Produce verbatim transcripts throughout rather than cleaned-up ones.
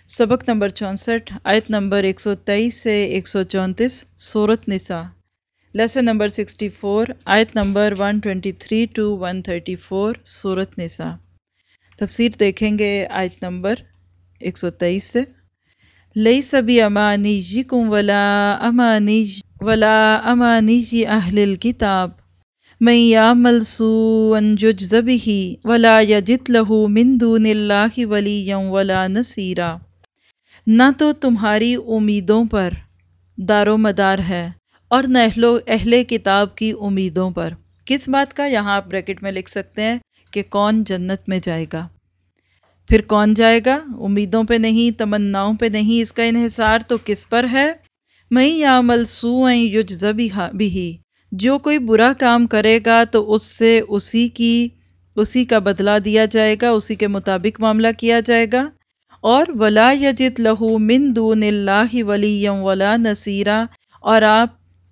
سبق نمبر چونسٹھ، آیت نمبر ایک سو تیئیس سے ایک سو چونتیس، سورۃ نساء۔ لیسن نمبر سکسٹی فور، آیت number one twenty three two one thirty four, سورۃ نساء۔ تفسیر دیکھیں گے آیت نمبر ایک سو تیئیس سے۔ لیس بِأَمَانِيِّكُمْ وَلَا أَمَانِيِّ وَلَا أَمَانِيِّ أَهْلِ الْكِتَابِ مَن يَعْمَلْ سُوءًا يُجْزَ بِهِ وَلَا يَجِدْ لَهُ مِن دُونِ اللَّهِ وَلِيًّا وَلَا نَصِيرًا۔ نہ تو تمہاری امیدوں پر دار و مدار ہے اور نہ اہل کتاب کی امیدوں پر۔ کس بات کا؟ یہاں آپ بریکٹ میں لکھ سکتے ہیں کہ کون جنت میں جائے گا۔ پھر کون جائے گا؟ امیدوں پہ نہیں، تمناؤں پہ نہیں، اس کا انحصار تو کس پر ہے؟ مَن یعمل سوءًا یجز بہ، جو کوئی برا کام کرے گا تو اس سے اسی کی اسی کا بدلہ دیا جائے گا، اسی کے مطابق معاملہ کیا جائے گا۔ اور وَلَا يَجِدْ لَهُ مِن دُونِ اللَّهِ وَلِيًّا وَلَا نَصِيرًا، اور آپ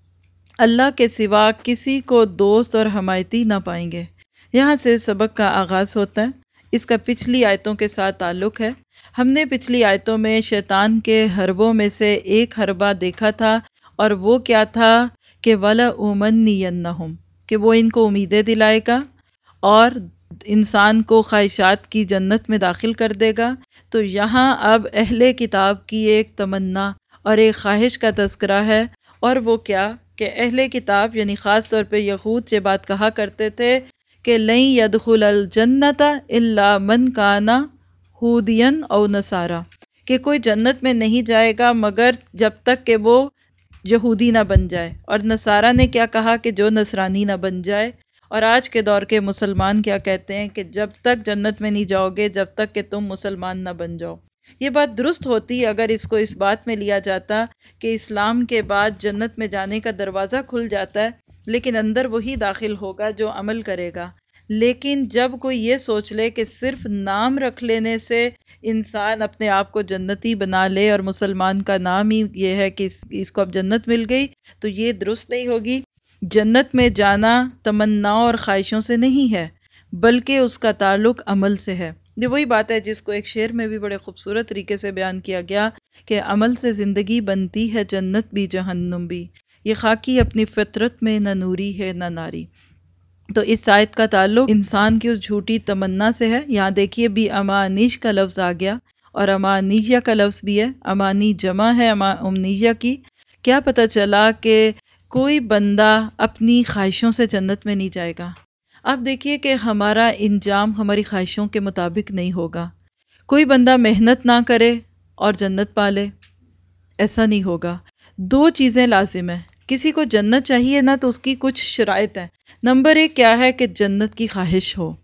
اللہ کے سوا کسی کو دوست اور حمایتی نہ پائیں گے۔ یہاں سے سبق کا آغاز ہوتا ہے۔ اس کا پچھلی آیتوں کے ساتھ تعلق ہے۔ ہم نے پچھلی آیتوں میں شیطان کے حربوں میں سے ایک حربہ دیکھا تھا، اور وہ کیا تھا کہ وَلَأُمَنِّيَنَّهُمْ، کہ وہ ان کو امیدیں دلائے گا اور انسان کو خواہشات کی جنت میں داخل کر دے گا۔ تو یہاں اب اہل کتاب کی ایک تمنا اور ایک خواہش کا تذکرہ ہے، اور وہ کیا کہ اہل کتاب یعنی خاص طور پہ یہود یہ بات کہا کرتے تھے کہ لن يدخل الجنت الا من کان یہودیا او نصارا، کہ کوئی جنت میں نہیں جائے گا مگر جب تک کہ وہ یہودی نہ بن جائے۔ اور نصارہ نے کیا کہا کہ جو نصرانی نہ بن جائے۔ اور آج کے دور کے مسلمان کیا کہتے ہیں کہ جب تک جنت میں نہیں جاؤ گے جب تک کہ تم مسلمان نہ بن جاؤ۔ یہ بات درست ہوتی اگر اس کو اس بات میں لیا جاتا کہ اسلام کے بعد جنت میں جانے کا دروازہ کھل جاتا ہے، لیکن اندر وہی داخل ہوگا جو عمل کرے گا۔ لیکن جب کوئی یہ سوچ لے کہ صرف نام رکھ لینے سے انسان اپنے آپ کو جنتی بنا لے اور مسلمان کا نام ہی یہ ہے کہ اس کو اب جنت مل گئی، تو یہ درست نہیں ہوگی۔ جنت میں جانا تمناؤں اور خواہشوں سے نہیں ہے، بلکہ اس کا تعلق عمل سے ہے۔ یہ وہی بات ہے جس کو ایک شعر میں بھی بڑے خوبصورت طریقے سے بیان کیا گیا کہ عمل سے زندگی بنتی ہے جنت بھی جہنم بھی، یہ خاکی اپنی فطرت میں نہ نوری ہے نہ ناری۔ تو اس آیت کا تعلق انسان کی اس جھوٹی تمنا سے ہے۔ یہاں دیکھیے بھی امانیش کا لفظ آ گیا اور امانیہ کا لفظ بھی ہے، امانی جمع ہے امنیہ کی۔ کیا پتہ چلا کہ کوئی بندہ اپنی خواہشوں سے جنت میں نہیں جائے گا۔ اب دیکھیے کہ ہمارا انجام ہماری خواہشوں کے مطابق نہیں ہوگا۔ کوئی بندہ محنت نہ کرے اور جنت پالے، ایسا نہیں ہوگا۔ دو چیزیں لازم ہیں۔ کسی کو جنت چاہیے نا تو اس کی کچھ شرائط ہیں۔ نمبر ایک کیا ہے کہ جنت کی خواہش ہو۔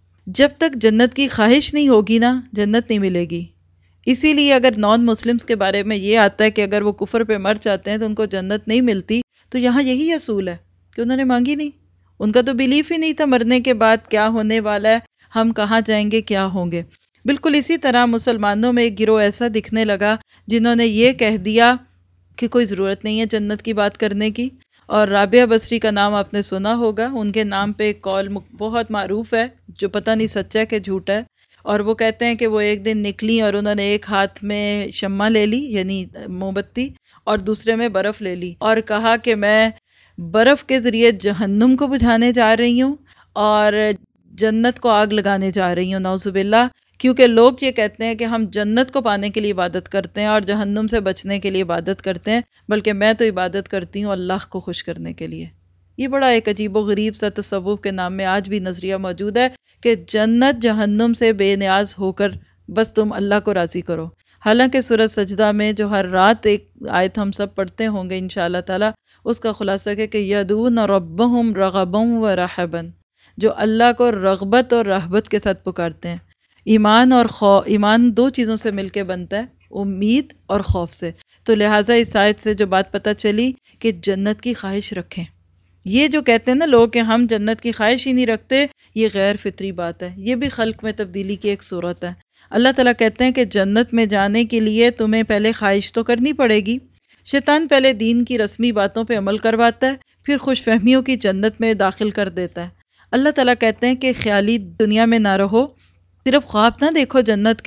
جب تک جنت کی خواہش نہیں ہوگی نا جنت نہیں ملے گی۔ اسی لیے اگر نان مسلمز کے بارے میں یہ آتا ہے کہ اگر وہ کفر پہ مر جاتے ہیں تو ان کو جنت نہیں ملتی، تو یہاں یہی اصول ہے کہ انہوں نے مانگی نہیں۔ ان کا تو بیلیف ہی نہیں تھا مرنے کے بعد کیا ہونے والا ہے، ہم کہاں جائیں گے، کیا ہوں گے۔ بالکل اسی طرح مسلمانوں میں ایک گروہ ایسا دکھنے لگا جنہوں نے یہ کہہ دیا کہ کوئی ضرورت نہیں ہے جنت کی بات کرنے کی۔ اور رابعہ بصری کا نام آپ نے سنا ہوگا، ان کے نام پہ ایک قول بہت معروف ہے جو پتہ نہیں سچا ہے کہ جھوٹا ہے۔ اور وہ کہتے ہیں کہ وہ ایک دن نکلی اور انہوں نے ایک ہاتھ میں شمع لے لی یعنی موم بتی اور دوسرے میں برف لے لی، اور کہا کہ میں برف کے ذریعے جہنم کو بجھانے جا رہی ہوں اور جنت کو آگ لگانے جا رہی ہوں، نعوذ باللہ۔ کیونکہ لوگ یہ کہتے ہیں کہ ہم جنت کو پانے کے لیے عبادت کرتے ہیں اور جہنم سے بچنے کے لیے عبادت کرتے ہیں، بلکہ میں تو عبادت کرتی ہوں اللہ کو خوش کرنے کے لیے۔ یہ بڑا ایک عجیب و غریب سا تصوف کے نام میں آج بھی نظریہ موجود ہے کہ جنت جہنم سے بے نیاز ہو کر بس تم اللہ کو راضی کرو۔ حالانکہ سورۃ سجدہ میں جو ہر رات ایک آیت ہم سب پڑھتے ہوں گے انشاءاللہ تعالی، اس کا خلاصہ ہے کہ یدعون ربہم رغبا و رہبا، جو اللہ کو رغبت اور رہبت کے ساتھ پکارتے ہیں۔ ایمان اور خوف، ایمان دو چیزوں سے مل کے بنتا ہے، امید اور خوف سے۔ تو لہٰذا اس آیت سے جو بات پتہ چلی کہ جنت کی خواہش رکھیں۔ یہ جو کہتے ہیں نا لوگ کہ ہم جنت کی خواہش ہی نہیں رکھتے، یہ غیر فطری بات ہے، یہ بھی خلق میں تبدیلی کی ایک صورت ہے۔ اللہ تعالیٰ کہتے ہیں کہ جنت میں جانے کے لیے تمہیں پہلے خواہش تو کرنی پڑے گی۔ شیطان پہلے دین کی رسمی باتوں پہ عمل کرواتا ہے، پھر خوش فہمیوں کی جنت میں داخل کر دیتا ہے۔ اللہ تعالیٰ کہتے ہیں کہ خیالی دنیا میں نہ رہو، صرف خواب نہ دیکھو جنت کے،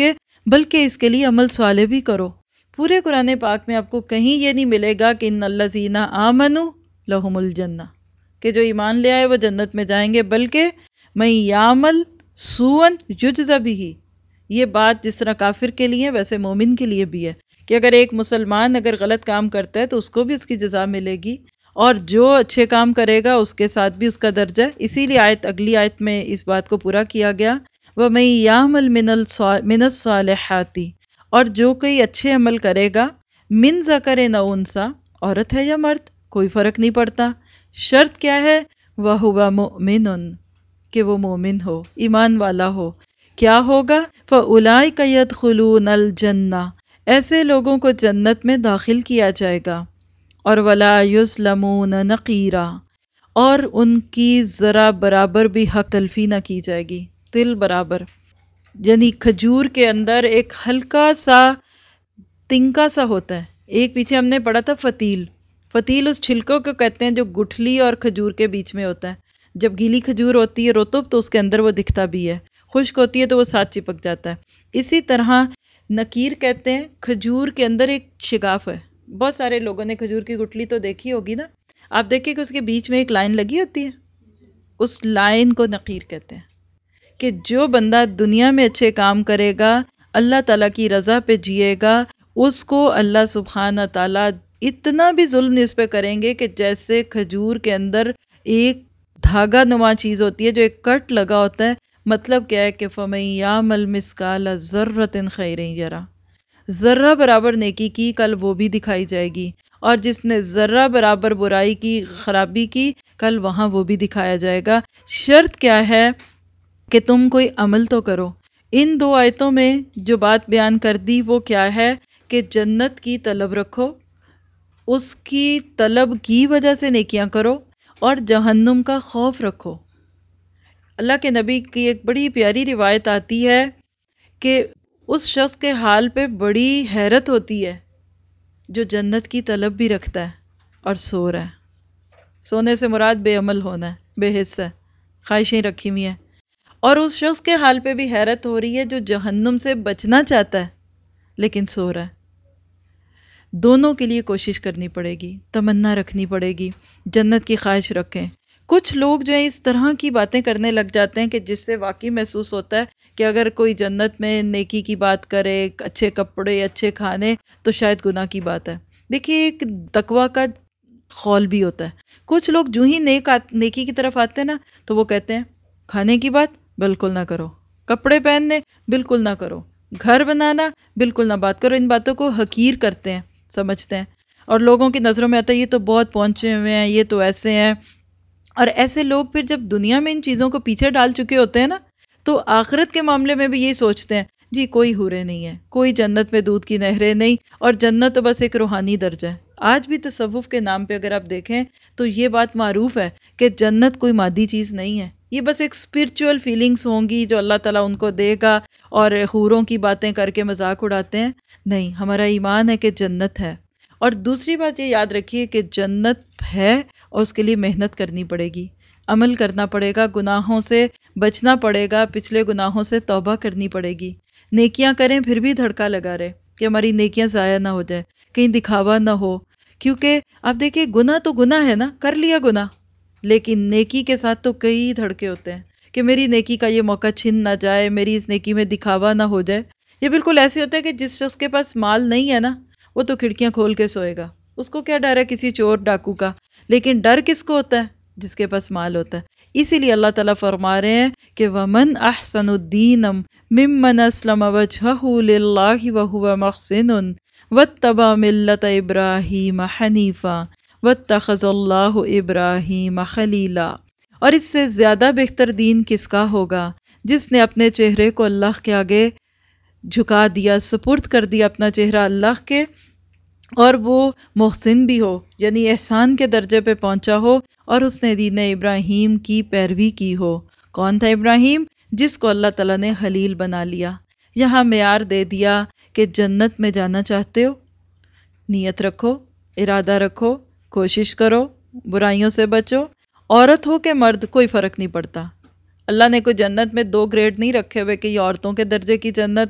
بلکہ اس کے لیے عمل صالح بھی کرو۔ پورے قرآن پاک میں آپ کو کہیں یہ نہیں ملے گا کہ ان الذین آمنوا لہم الجنہ، کہ جو ایمان لے آئے وہ جنت میں جائیں گے، بلکہ من یعمل سوءا یجز بہ۔ یہ بات جس طرح کافر کے لیے ویسے مومن کے لیے بھی ہے کہ اگر ایک مسلمان اگر غلط کام کرتا ہے تو اس کو بھی اس کی جزا ملے گی، اور جو اچھے کام کرے گا اس کے ساتھ بھی اس کا درجہ۔ اسی لیے آیت اگلی آیت میں اس بات کو پورا کیا گیا، وَمَن يَعْمَلْ مِنَ الصَّالِحَاتِ، اور جو کوئی اچھے عمل کرے گا، من ذکر او انثیٰ، عورت ہے یا مرد کوئی فرق نہیں پڑتا، شرط کیا ہے، وَهُوَ مُؤْمِنٌ، کہ وہ مومن ہو، ایمان والا ہو۔ کیا ہوگا، فَأُولَئِكَ يَدْخُلُونَ الْجَنَّةَ، ایسے لوگوں کو جنت میں داخل کیا جائے گا، اور وَلَا يُظْلَمُونَ نَقِيرًا، اور ان کی ذرا برابر بھی حق تلفی نہ کی جائے گی، تل برابر، یعنی کھجور کے اندر ایک ہلکا سا تنکا سا ہوتا ہے، ایک پیچھے ہم نے پڑھا تھا فتیل، فتیل اس چھلکوں کو کہتے ہیں جو گٹھلی اور کھجور کے بیچ میں ہوتا ہے۔ جب گیلی کھجور ہوتی ہے رطب تو اس کے اندر وہ دکھتا بھی ہے، خشک ہوتی ہے تو وہ ساتھ چپک جاتا ہے۔ اسی طرح نکیر کہتے ہیں کھجور کے اندر ایک شگاف ہے، بہت سارے لوگوں نے کھجور کی گٹھلی تو دیکھی ہوگی نا، آپ دیکھیں کہ اس کے بیچ میں ایک لائن لگی ہوتی ہے، اس لائن کو نقیر کہتے ہیں۔ کہ جو بندہ دنیا میں اچھے کام کرے گا، اللہ تعالیٰ کی رضا پہ جیے گا، اس کو اللہ سبحانہ تعالیٰ اتنا بھی ظلم نہیں اس پہ کریں گے کہ جیسے کھجور کے اندر ایک دھاگا نما چیز ہوتی ہے جو ایک کٹ لگا ہوتا ہے۔ مطلب کیا ہے کہ فَمَن يَعْمَلْ مِثْقَالَ ذَرَّةٍ خَيْرًا يَرَهُ، ذرہ برابر نیکی کی کل وہ بھی دکھائی جائے گی، اور جس نے ذرہ برابر برائی کی، خرابی کی، کل وہاں وہ بھی دکھایا جائے گا۔ شرط کیا ہے کہ تم کوئی عمل تو کرو۔ ان دو آیتوں میں جو بات بیان کر دی وہ کیا ہے کہ جنت کی طلب رکھو، اس کی طلب کی وجہ سے نیکیاں کرو، اور جہنم کا خوف رکھو۔ اللہ کے نبی کی ایک بڑی پیاری روایت آتی ہے کہ اس شخص کے حال پہ بڑی حیرت ہوتی ہے جو جنت کی طلب بھی رکھتا ہے اور سو رہا ہے۔ سونے سے مراد بے عمل ہونا ہے، بے حص ہے، خواہشیں رکھی ہوئی ہیں۔ اور اس شخص کے حال پہ بھی حیرت ہو رہی ہے جو جہنم سے بچنا چاہتا ہے لیکن سو رہا ہے۔ دونوں کے لیے کوشش کرنی پڑے گی، تمنا رکھنی پڑے گی، جنت کی خواہش رکھیں۔ کچھ لوگ جو ہیں اس طرح کی باتیں کرنے لگ جاتے ہیں کہ جس سے واقعی محسوس ہوتا ہے کہ اگر کوئی جنت میں نیکی کی بات کرے، اچھے کپڑے، اچھے کھانے، تو شاید گناہ کی بات ہے۔ دیکھیے ایک تقویٰ کا خول بھی ہوتا ہے۔ کچھ لوگ جو ہی نیک نیکی کی طرف آتے ہیں نا تو وہ کہتے ہیں کھانے کی بات بالکل نہ کرو، کپڑے پہننے بالکل نہ کرو، گھر بنانا بالکل نہ بات کرو۔ ان باتوں کو حقیر کرتے ہیں، سمجھتے ہیں، اور لوگوں کی نظروں میں آتا ہے یہ تو بہت پہنچے ہوئے ہیں، یہ تو ایسے ہیں۔ اور ایسے لوگ پھر جب دنیا میں ان چیزوں کو پیچھے ڈال چکے ہوتے ہیں نا تو آخرت کے معاملے میں بھی یہی سوچتے ہیں جی کوئی حوریں نہیں ہے، کوئی جنت میں دودھ کی نہریں نہیں، اور جنت تو بس ایک روحانی درجہ ہے۔ آج بھی تصوف کے نام پہ اگر آپ دیکھیں تو یہ بات معروف ہے کہ جنت کوئی مادی چیز نہیں ہے، یہ بس ایک اسپرچول فیلنگز ہوں گی جو اللہ تعالیٰ ان کو دے گا، اور حوروں کی باتیں کر کے مذاق اڑاتے ہیں۔ نہیں، ہمارا ایمان ہے کہ جنت ہے۔ اور دوسری بات یہ یاد رکھیے کہ جنت ہے اور اس کے لیے محنت کرنی پڑے گی، عمل کرنا پڑے گا، گناہوں سے بچنا پڑے گا، پچھلے گناہوں سے توبہ کرنی پڑے گی۔ نیکیاں کریں پھر بھی دھڑکا لگا رہے کہ ہماری نیکیاں ضائع نہ ہو جائے، کہیں دکھاوا نہ ہو، کیونکہ آپ دیکھیں گناہ تو گناہ ہے نا، کر لیا گناہ، لیکن نیکی کے ساتھ تو کئی دھڑکے ہوتے ہیں کہ میری نیکی کا یہ موقع چھن نہ جائے، میری اس نیکی میں دکھاوا نہ ہو جائے۔ یہ بالکل ایسے ہوتا ہے کہ جس شخص کے پاس مال نہیں ہے نا وہ تو کھڑکیاں کھول کے سوئے گا، اس کو کیا ڈر ہے کسی چور ڈاکو کا، لیکن ڈر کس کو ہوتا ہے؟ جس کے پاس مال ہوتا ہے۔ اسی لیے اللہ تعالیٰ فرما رہے ہیں کہ وَمَنْ أَحْسَنُ الدِّينَ مِمَّنْ أَسْلَمَ وَجْهَهُ لِلَّهِ وَهُوَ مُحْسِنٌ وَاتَّبَعَ مِلَّةَ إِبْرَاهِيمَ حَنِيفًا وَاتَّخَذَ اللَّهُ إِبْرَاهِيمَ خَلِيلًا، اور اس سے زیادہ بہتر دین کس کا ہوگا جس نے اپنے چہرے کو اللہ کے آگے جھکا دیا، سپرد کر دیا اپنا چہرہ اللہ کے، اور وہ محسن بھی ہو، یعنی احسان کے درجے پہ پہنچا ہو، اور اس نے دین ابراہیم کی پیروی کی ہو۔ کون تھا ابراہیم؟ جس کو اللہ تعالیٰ نے خلیل بنا لیا۔ یہاں معیار دے دیا کہ جنت میں جانا چاہتے ہو، نیت رکھو، ارادہ رکھو، کوشش کرو، برائیوں سے بچو، عورت ہو کہ مرد کوئی فرق نہیں پڑتا۔ اللہ نے کوئی جنت میں دو گریڈ نہیں رکھے ہوئے کہ یہ عورتوں کے درجے کی جنت ہے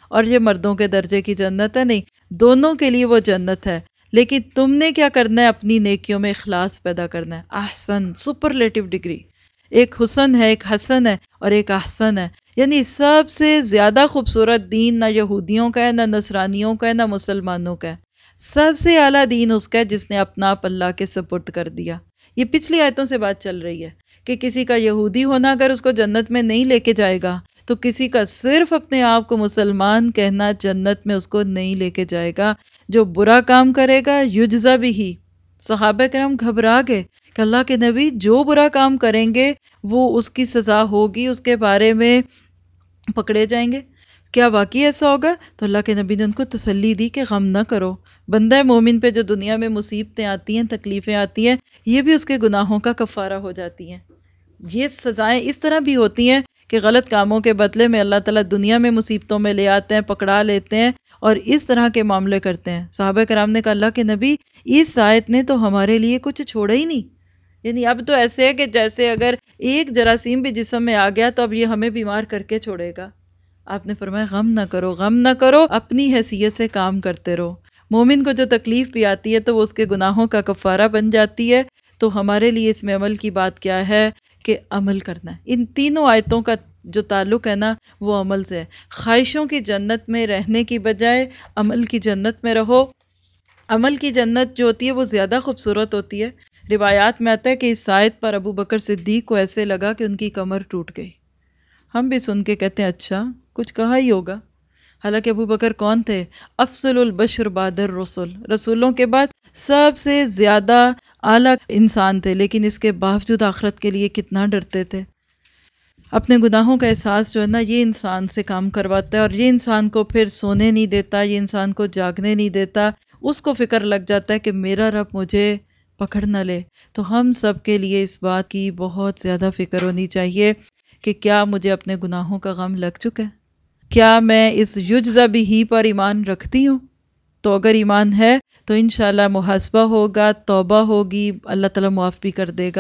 اور یہ مردوں کے درجے کی جنت ہے، نہیں، دونوں کے لیے وہ جنت ہے، لیکن تم نے کیا کرنا ہے؟ اپنی نیکیوں میں اخلاص پیدا کرنا ہے۔ احسن سپرلیٹو ڈگری، ایک حسن ہے، ایک حسن ہے اور ایک احسن ہے، یعنی سب سے زیادہ خوبصورت دین نہ یہودیوں کا ہے، نہ نصرانیوں کا ہے، نہ مسلمانوں کا ہے، سب سے اعلیٰ دین اس کا ہے جس نے اپنا آپ اللہ کے سپرد کر دیا۔ یہ پچھلی آیتوں سے بات چل رہی ہے کہ کسی کا یہودی ہونا اگر اس کو جنت میں نہیں لے کے جائے گا تو کسی کا صرف اپنے آپ کو مسلمان کہنا جنت میں اس کو نہیں لے کے جائے گا۔ جو برا کام کرے گا یجزا بھی، صحابہ کرام گھبرا گئے کہ اللہ کے نبی جو برا کام کریں گے وہ اس کی سزا ہوگی، اس کے بارے میں پکڑے جائیں گے، کیا واقعی ایسا ہوگا؟ تو اللہ کے نبی نے ان کو تسلی دی کہ غم نہ کرو، بندہ مومن پہ جو دنیا میں مصیبتیں آتی ہیں، تکلیفیں آتی ہیں، یہ بھی اس کے گناہوں کا کفارہ ہو جاتی ہیں۔ یہ سزائیں اس طرح بھی ہوتی ہیں کہ غلط کاموں کے بدلے میں اللہ تعالیٰ دنیا میں مصیبتوں میں لے آتے ہیں، پکڑا لیتے ہیں اور اس طرح کے معاملے کرتے ہیں۔ صحابہ کرام نے کہا اللہ کے نبی اس آیت نے تو ہمارے لیے کچھ چھوڑا ہی نہیں، یعنی اب تو ایسے ہے کہ جیسے اگر ایک جراثیم بھی جسم میں آ گیا تو اب یہ ہمیں بیمار کر کے چھوڑے گا۔ آپ نے فرمایا غم نہ کرو، غم نہ کرو، اپنی حیثیت سے کام کرتے رہو۔ مومن کو جو تکلیف بھی آتی ہے تو وہ اس کے گناہوں کا کفارہ بن جاتی ہے۔ تو ہمارے لیے اس میں عمل کی بات کیا ہے کہ عمل کرنا ہے۔ ان تینوں آیتوں کا جو تعلق ہے نا وہ عمل سے ہے۔ خواہشوں کی جنت میں رہنے کی بجائے عمل کی جنت میں رہو۔ عمل کی جنت جو ہوتی ہے وہ زیادہ خوبصورت ہوتی ہے۔ روایات میں آتا ہے کہ اس آیت پر ابو بکر صدیق کو ایسے لگا کہ ان کی کمر ٹوٹ گئی۔ ہم بھی سن کے کہتے ہیں اچھا کچھ کہا ہی ہوگا، حالانکہ ابو بکر کون تھے؟ افضل البشر بعد الرسل، رسولوں کے بعد سب سے زیادہ اعلیٰ انسان تھے، لیکن اس کے باوجود آخرت کے لیے کتنا ڈرتے تھے۔ اپنے گناہوں کا احساس جو ہے نا یہ انسان سے کام کرواتا ہے اور یہ انسان کو پھر سونے نہیں دیتا، یہ انسان کو جاگنے نہیں دیتا، اس کو فکر لگ جاتا ہے کہ میرا رب مجھے پکڑ نہ لے۔ تو ہم سب کے لیے اس بات کی بہت زیادہ فکر ہونی چاہیے کہ کیا مجھے اپنے گناہوں کا غم لگ چکا ہے؟ کیا میں اس یجزا بھی ہی پر ایمان رکھتی ہوں؟ تو اگر ایمان ہے تو انشاءاللہ محاسبہ ہوگا، توبہ ہوگی، اللہ تعالیٰ معاف بھی کر دے گا۔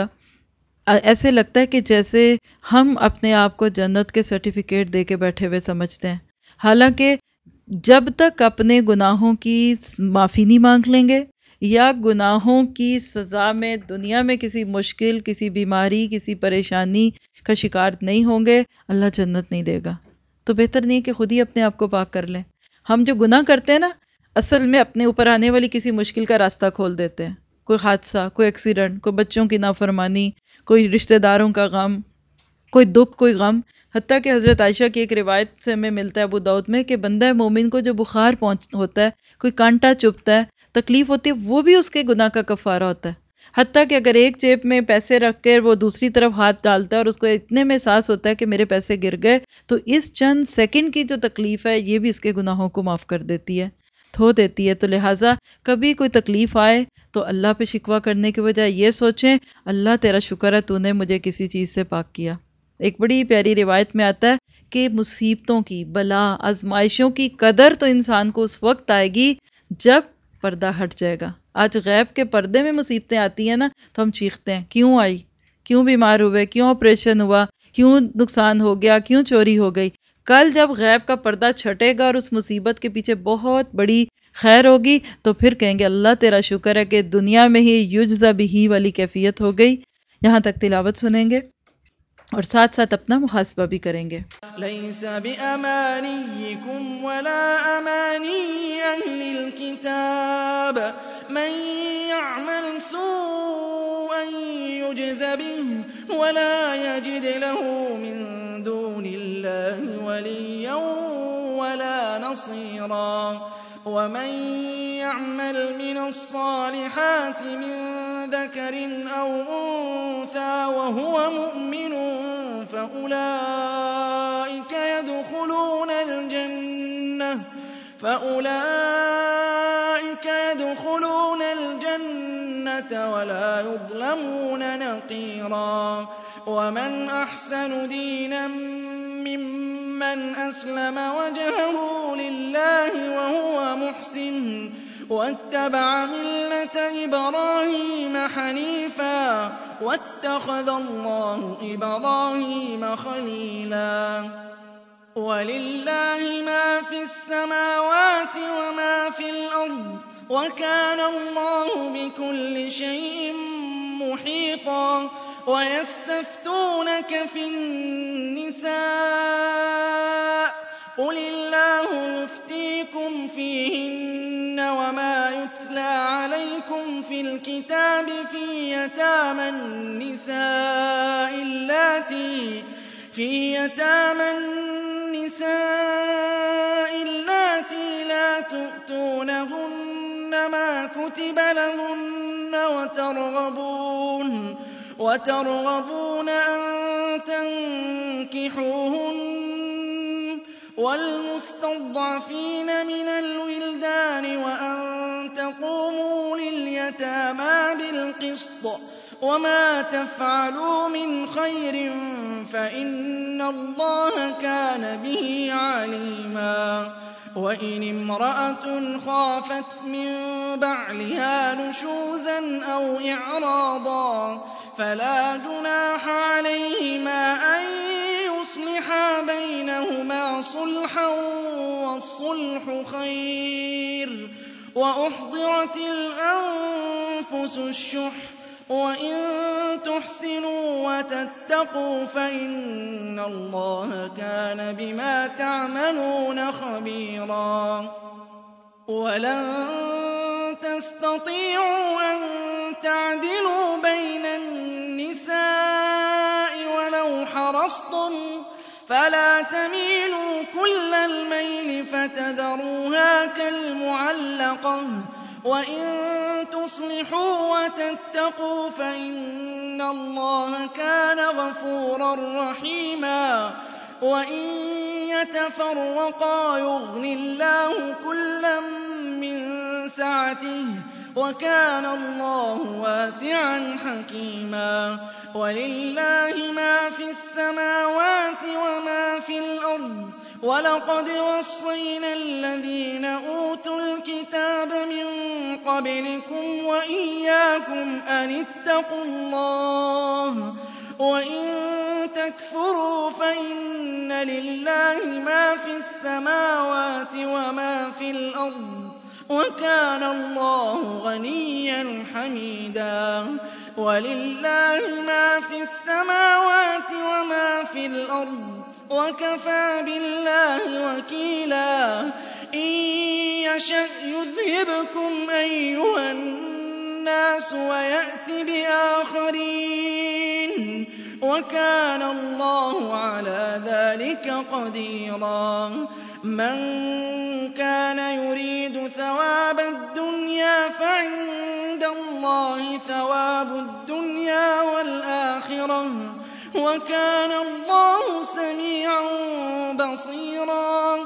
ایسے لگتا ہے کہ جیسے ہم اپنے آپ کو جنت کے سرٹیفکیٹ دے کے بیٹھے ہوئے سمجھتے ہیں، حالانکہ جب تک اپنے گناہوں کی معافی نہیں مانگ لیں گے یا گناہوں کی سزا میں دنیا میں کسی مشکل، کسی بیماری، کسی پریشانی کا شکار نہیں ہوں گے، اللہ جنت نہیں دے گا۔ تو بہتر نہیں کہ خود ہی اپنے آپ کو پاک کر لیں۔ ہم جو گناہ کرتے ہیں نا اصل میں اپنے اوپر آنے والی کسی مشکل کا راستہ کھول دیتے ہیں، کوئی حادثہ، کوئی ایکسیڈنٹ، کوئی بچوں کی نافرمانی، کوئی رشتہ داروں کا غم، کوئی دکھ، کوئی غم۔ حتیٰ کہ حضرت عائشہ کی ایک روایت سے ہمیں ملتا ہے ابو داؤد میں کہ بندہ مومن کو جو بخار پہنچ ہوتا ہے، کوئی کانٹا چبھتا ہے، تکلیف ہوتی ہے، وہ بھی اس کے گناہ کا کفارہ ہوتا ہے۔ حتیٰ کہ اگر ایک جیب میں پیسے رکھ کے وہ دوسری طرف ہاتھ ڈالتا ہے اور اس کو اتنے میں احساس ہوتا ہے کہ میرے پیسے گر گئے، تو اس چند سیکنڈ کی جو تکلیف ہے یہ بھی اس کے گناہوں کو معاف کر دیتی ہے، دھو دیتی ہے۔ تو لہٰذا کبھی کوئی تکلیف آئے تو اللہ پہ شکوہ کرنے کے بجائے یہ سوچیں اللہ تیرا شکر ہے تو نے مجھے کسی چیز سے پاک کیا۔ ایک بڑی پیاری روایت میں آتا ہے کہ مصیبتوں کی، بلا، آزمائشوں کی قدر تو انسان کو اس وقت آئے گی جب پردہ ہٹ جائے گا۔ آج غیب کے پردے میں مصیبتیں آتی ہیں نا تو ہم چیختے ہیں کیوں آئی، کیوں بیمار ہوئے، کیوں آپریشن ہوا، کیوں نقصان ہو گیا، کیوں چوری ہو گئی۔ کل جب غیب کا پردہ چھٹے گا اور اس مصیبت کے پیچھے بہت بڑی خیر ہوگی تو پھر کہیں گے اللہ تیرا شکر ہے کہ دنیا میں ہی یجزا بھی والی کیفیت ہو گئی۔ یہاں تک تلاوت سنیں گے اور ساتھ ساتھ اپنا محاسبہ بھی کریں گے۔ ليس بأمانيكم ولا أماني أهل الكتاب من يعمل سوءا يجز به ولا يجد له من دون الله وليا ولا نصيرا ومن يعمل من الصالحات من ذكر أو أنثى وهو مؤمن فأولئك يدخلون الجنة فأولئك يدخلون الجنة ولا يظلمون نقيرا ومن أحسن دينا ممن أسلم وجهه لله وهو محسن واتبع ملة إبراهيم حنيفا واتخذ الله إبراهيم خليلا وَلِلَّهِ مَا فِي السَّمَاوَاتِ وَمَا فِي الْأَرْضِ وَكَانَ اللَّهُ بِكُلِّ شَيْءٍ مُحِيطًا وَيَسْتَفْتُونَكَ فِي النِّسَاءِ قُلِ اللَّهُ يُفْتِيكُمْ فِيهِنَّ وَمَا يُتْلَىٰ عَلَيْكُمْ فِي الْكِتَابِ فِي يَتَامَى النِّسَاءِ اللَّاتِي في يتامى النساء اللاتي لا تؤتونهن ما كتب لهن وترغبون, وترغبون أن تنكحوهن والمستضعفين من الولدان وأن تقوموا لليتامى بالقسط وما تفعلوا من خير فإن الله كان به عليما وإن امرأة خافت من بعلها نشوزا أو إعراضا فلا جناح عليهما أن يصلحا بينهما صلحا والصلح خير وأحضرت الأنفس الشح وَإِن تُحْسِنُوا وَتَتَّقُوا فَإِنَّ اللَّهَ كَانَ بِمَا تَعْمَلُونَ خَبِيرًا وَلَن تَسْتَطِيعُوا أَن تَعْدِلُوا بَيْنَ النِّسَاءِ وَلَوْ حَرَصْتُمْ فَلَا تَمِيلُوا كُلَّ الْمَيْلِ فَتَذَرُوهَا كَالْمُعَلَّقَةِ وَإِن تُصْلِحُوا وَتَتَّقُوا فَإِنَّ اللَّهَ كَانَ غَفُورًا رَّحِيمًا وَإِن يَتَفَرَّقَا يُغْنِ اللَّهُ كُلًّا مِّن سَعَتِهِ وَكَانَ اللَّهُ وَاسِعًا حَكِيمًا وَلِلَّهِ مَا فِي السَّمَاوَاتِ وَمَا فِي الْأَرْضِ وَلَقَدْ وَصَّيْنَا الَّذِينَ أُوتُوا الْكِتَابَ مِن قَبْلِكُمْ وَإِيَّاكُمْ أَنِ اتَّقُوا اللَّهَ وَإِن تَكْفُرُوا فَإِنَّ لِلَّهِ مَا فِي السَّمَاوَاتِ وَمَا فِي الْأَرْضِ وَكَانَ اللَّهُ غَنِيًّا حَمِيدًا وَلِلَّهِ مَا فِي السَّمَاوَاتِ وَمَا فِي الْأَرْضِ وَكَفَىٰ بِاللَّهِ وَكِيلًا إِن يَشَأْ يُذْهِبْكُمْ أَيُّهَا النَّاسُ وَيَأْتِ بِآخَرِينَ وَكَانَ اللَّهُ عَلَىٰ ذَٰلِكَ قَدِيرًا مَّن كَانَ يُرِيدُ ثَوَابَ الدُّنْيَا فَعِندَ اللَّهِ ثَوَابُ الدُّنْيَا وَالْآخِرَةِ وَكَانَ اللَّهُ سَمِيعًا بَصِيرًا.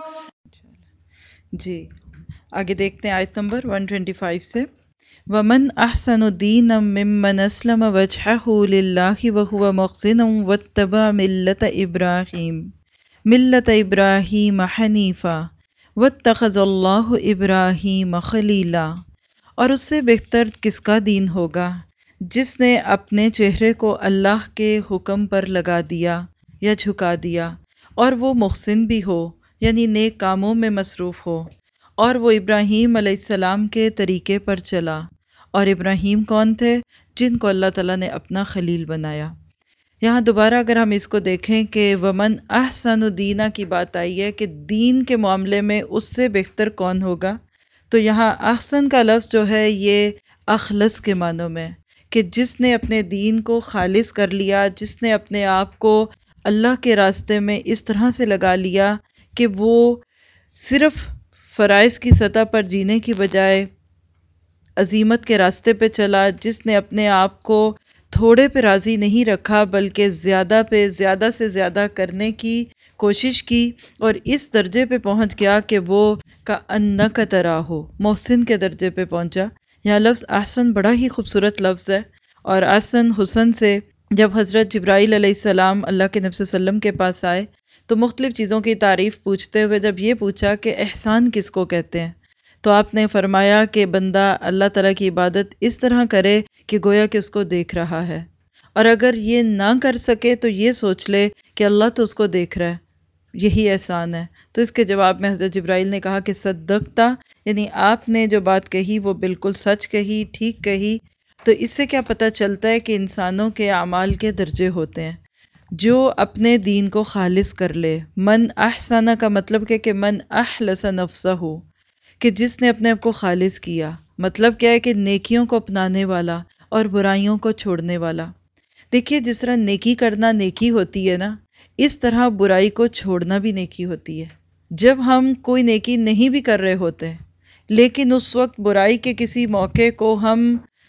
जी आगे देखते हैं आयत नंबर एक सौ पच्चीस से वमन अहसनु दीनम मिम्मन अस्लम वजहहु लिल्लाहि वहुव मुहसिनुम वत्तबा मिल्लत इब्राहीम मिल्लत इब्राहीम हनीफा वत्तखज़ल्लाहु इब्राहीम खलीला। और उससे बेहतर किसका दीन होगा जिसने अपने चेहरे को अल्लाह के हुक्म पर लगा दिया या झुका दिया और वो मुहसिन भी हो यानी नेक कामों में मसरूफ़ हो और वो इब्राहीम अलैहिस्सलाम के तरीके पर चला। और इब्राहीम कौन थे? जिनको अल्लाह ताला ने अपना खलील बनाया। यहाँ दोबारा अगर हम इसको देखें कि वमन अहसनु दीना की बात आई है कि दीन के मामले में उससे बेहतर कौन होगा, तो यहाँ अहसन का लफ्ज़ जो है ये अखलस के मानों में कि जिसने अपने दीन को खालिस कर लिया, जिसने अपने आप को अल्लाह के रास्ते में इस तरह से लगा लिया कि वो सिर्फ फ़राइज़ की सतह पर जीने की बजाय अज़ीमत के रास्ते पे चला, जिसने अपने आप को थोड़े पे राज़ी नहीं रखा बल्कि ज़्यादा पे ज़्यादा से ज़्यादा करने की कोशिश की और इस दर्जे पे पहुंच गया कि वो का अन्ना का तरह हो, मोहसिन के दर्जे पे पहुंचा। यह लफ्ज़ अहसन बड़ा ही खूबसूरत लफ्ज़ है और अहसन हुसन से जब हज़रत जिब्राईल अलैहिस्सलाम अल्लाह के नबी सल्लल्लाहु अलैहि वसल्लम के पास आए तो मुख्तलिफ़ चीज़ों की तारीफ़ पूछते हुए जब ये पूछा कि एहसान किसको कहते हैं, तो आपने फरमाया कि बंदा अल्लाह ताला की इबादत इस तरह करे कि गोया कि उसको देख रहा है, और अगर ये ना कर सके तो ये सोच ले कि अल्लाह तो उसको देख रहा है, یہی احسان ہے۔ تو اس کے جواب میں حضرت جبرائیل نے کہا کہ صدقتا، یعنی آپ نے جو بات کہی وہ بالکل سچ کہی، ٹھیک کہی۔ تو اس سے کیا پتہ چلتا ہے کہ انسانوں کے اعمال کے درجے ہوتے ہیں۔ جو اپنے دین کو خالص کر لے، من احسن کا مطلب کہ کہ من احلس نفسہ ہو، کہ جس نے اپنے آپ کو خالص کیا، مطلب کیا ہے کہ نیکیوں کو اپنانے والا اور برائیوں کو چھوڑنے والا۔ دیکھیے جس طرح نیکی کرنا نیکی ہوتی ہے نا، اس طرح برائی کو چھوڑنا بھی نیکی ہوتی ہے۔ جب ہم کوئی نیکی نہیں بھی کر رہے ہوتے لیکن اس وقت برائی کے کسی موقع کو ہم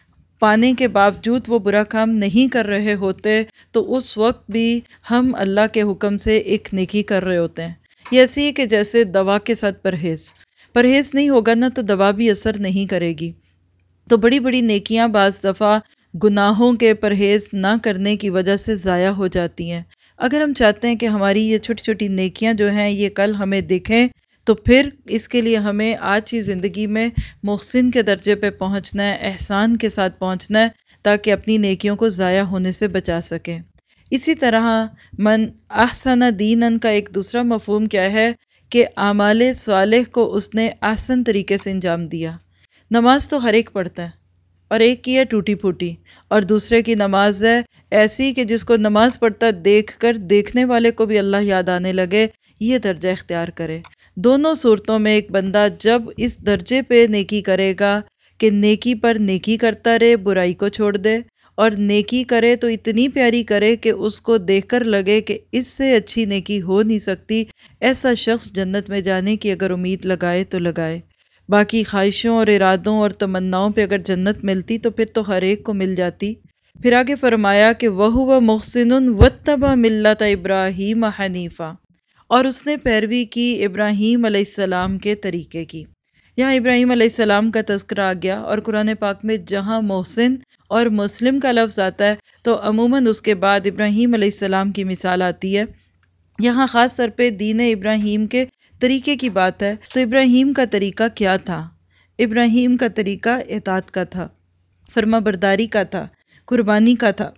پانے کے باوجود وہ برا کام نہیں کر رہے ہوتے تو اس وقت بھی ہم اللہ کے حکم سے ایک نیکی کر رہے ہوتے ہیں۔ یہ ایسی ہے کہ جیسے دوا کے ساتھ پرہیز پرہیز نہیں ہوگا نا تو دوا بھی اثر نہیں کرے گی۔ تو بڑی بڑی نیکیاں بعض دفعہ گناہوں کے پرہیز نہ کرنے کی وجہ سے ضائع ہو جاتی ہیں۔ اگر ہم چاہتے ہیں کہ ہماری یہ چھوٹی چھوٹی نیکیاں جو ہیں یہ کل ہمیں دکھیں تو پھر اس کے لیے ہمیں آج کی زندگی میں محسن کے درجے پہ پہنچنا ہے، احسان کے ساتھ پہنچنا ہے، تاکہ اپنی نیکیوں کو ضائع ہونے سے بچا سکیں۔ اسی طرح من احسن دینن کا ایک دوسرا مفہوم کیا ہے کہ اعمال صالح کو اس نے احسن طریقے سے انجام دیا۔ نماز تو ہر ایک پڑھتا ہے اور ایک کی ہے ٹوٹی پھوٹی، اور دوسرے کی نماز ہے ایسی کہ جس کو نماز پڑھتا دیکھ کر دیکھنے والے کو بھی اللہ یاد آنے لگے، یہ درجہ اختیار کرے۔ دونوں صورتوں میں ایک بندہ جب اس درجے پہ نیکی کرے گا کہ نیکی پر نیکی کرتا رہے، برائی کو چھوڑ دے، اور نیکی کرے تو اتنی پیاری کرے کہ اس کو دیکھ کر لگے کہ اس سے اچھی نیکی ہو نہیں سکتی، ایسا شخص جنت میں جانے کی اگر امید لگائے تو لگائے۔ باقی خواہشوں اور ارادوں اور تمناؤں پہ اگر جنت ملتی تو پھر تو ہر ایک کو مل جاتی۔ پھر آگے فرمایا کہ وَهُوَ مُحْسِنٌ وَاتَّبَعَ مِلَّةَ إِبْرَاهِيمَ حَنِيفًا، اور اس نے پیروی کی ابراہیم علیہ السلام کے طریقے کی۔ یہاں ابراہیم علیہ السلام کا تذکرہ آ گیا، اور قرآن پاک میں جہاں محسن اور مسلم کا لفظ آتا ہے تو عموماً اس کے بعد ابراہیم علیہ السلام کی مثال آتی ہے۔ یہاں خاص طور پہ دین ابراہیم کے طریقے کی بات ہے۔ تو ابراہیم کا طریقہ کیا تھا؟ ابراہیم کا طریقہ اطاعت کا تھا، فرما برداری کا تھا، قربانی کا تھا۔